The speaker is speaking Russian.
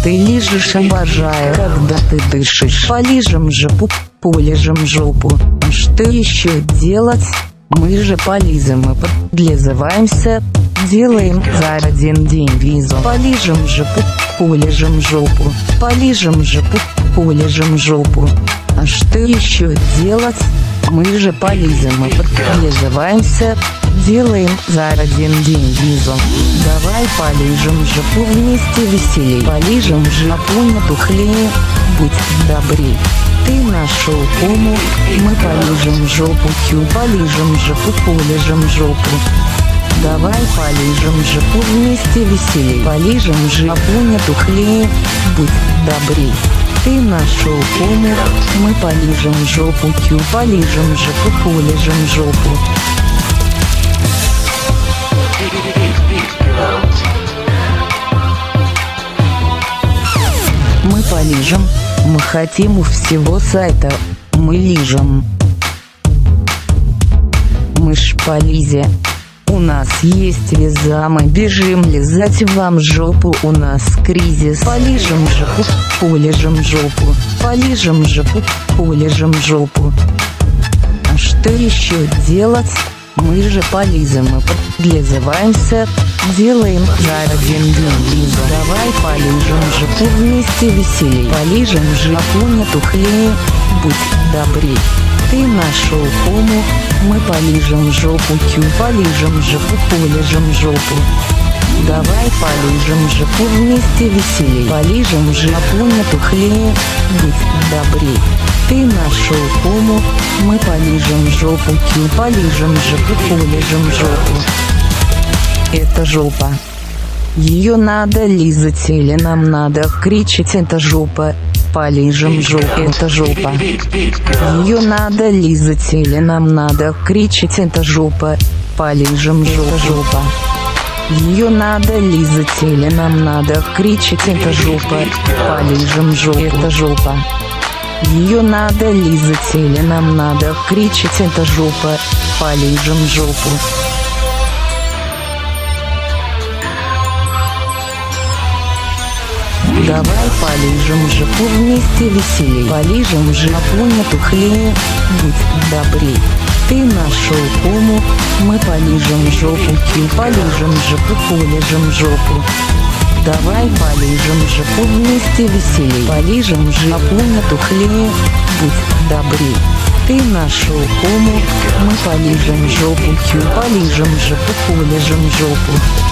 ты лижешь, обожаю, когда ты дышишь. Полижем жопу, полижем жопу. Что еще делать? Мы же полизаем и подлизываемся. Делаем за один день визу. Полижем жопу, полижем жопу. Полижем жопу, полижем жопу. А что еще делать? Мы же полизаем и подлизываемся. Делаем за один день визу. Давай полижем жопу вместе веселей. Полижем жопу не тухлее, будь добрей. Ты нашел кому, мы полижем жопу, полижем жопу, полижем жопу. Давай полижем жопу вместе веселей. Полижем жопу не тухлее, будь добрей. Ты нашел кому, мы полижем жопу, полижем жопу, полижем жопу. Мы полижем, мы хотим у всего сайта, мы лижем. Мы ж по лизе, у нас есть виза, мы бежим лизать вам жопу, у нас кризис. Полижем жопу, полижем жопу, полижем жопу, полижем жопу. А что еще делать? Мы же полизаем и подлизываемся. Делаем за один день визу. Давай полижем жопу вместе веселей. Полижем жопу не тухлее, будь добрей. Ты нашел кому, мы полижем жопу, полижем жопу, полижем жопу. Давай полижем жопу вместе веселей. Полижем жопу не тухлее, будь добрей. Ты нашел кому, мы полижем жопу, полижем жопу, полижем жопу. Это жопа. Ее надо лизать или нам надо кричать? Это жопа. Полижем жопу. Это жопа. Ее надо лизать или нам надо кричать? Это жопа. Полижем жопу. Жопа. Ее надо лизать или нам надо кричать? Это жопа. Полижем жопу. Это жопа. Ее надо лизать или нам надо кричать? Это жопа. Полижем жопу. Давай полижем жопу вместе веселей. Полижем жопу не тухлее, будь добрей. Ты нашел кому, мы полижем жопу, полижем жопу, полижем жопу. Давай полижем жопу вместе веселей. Полижем жопу не тухлее, будь добрей. Ты нашел кому, мы полижем жопу, полижем жопу, полижем жопу.